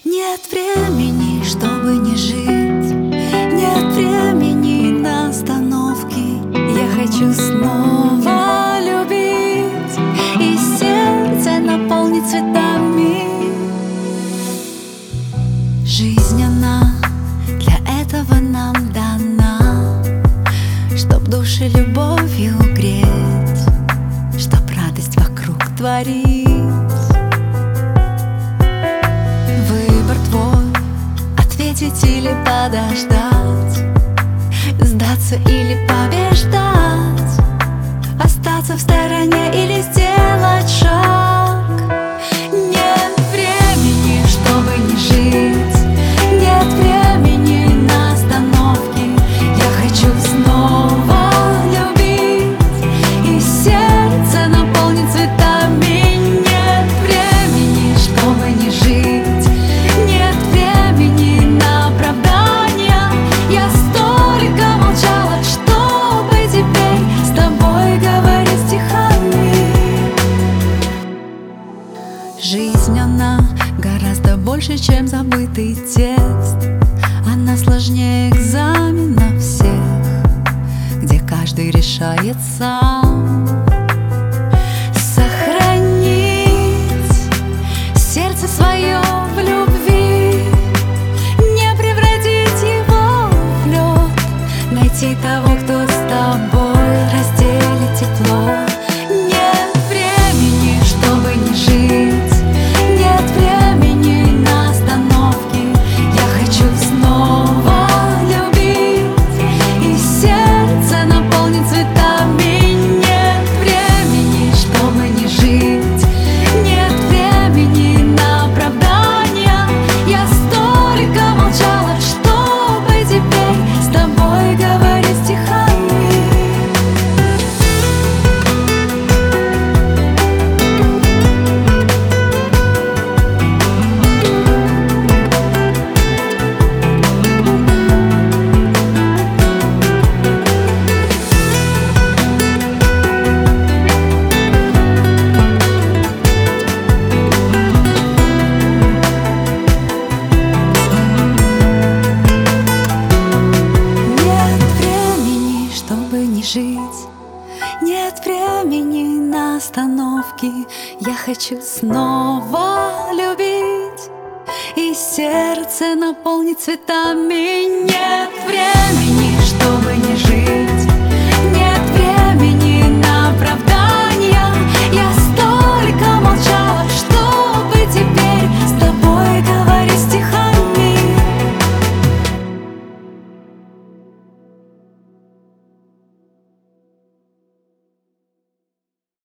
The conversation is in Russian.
Нет времени, чтобы не жить. Нет времени на остановки. Я хочу снова любить и сердце наполнить цветами. Жизнь, она для этого нам дана, чтоб души любовью греть, чтоб радость вокруг творить. Выбор твой — ответить или подождать, сдаться или побеждать, остаться в стороне или сделать шаг. Нет времени, чтобы не жить. Нет времени на остановки. Я хочу снова любить и сердце наполнить цветами. Нет времени, чтобы не жить. Нет времени на оправдания. Я столько молчала, чтобы теперь с тобой говорить стихами. Жизнь, она гораздо больше, чем забытый текст. Она сложнее экзаменов всех, где каждый решает сам. Сохранить сердце свое в любви, не превратить его в лед, найти того, кто с тобой разделит тепло. Нет времени, чтобы не жить. Нет времени на остановки. Я хочу снова любить и сердце наполнить цветами. Нет времени, чтобы не жить. Нет времени на оправдания. Я столько молчала, чтобы теперь с тобой говорить стихами. Жить. Нет времени на остановки. Я хочу снова любить и сердце наполнить цветами. Нет времени.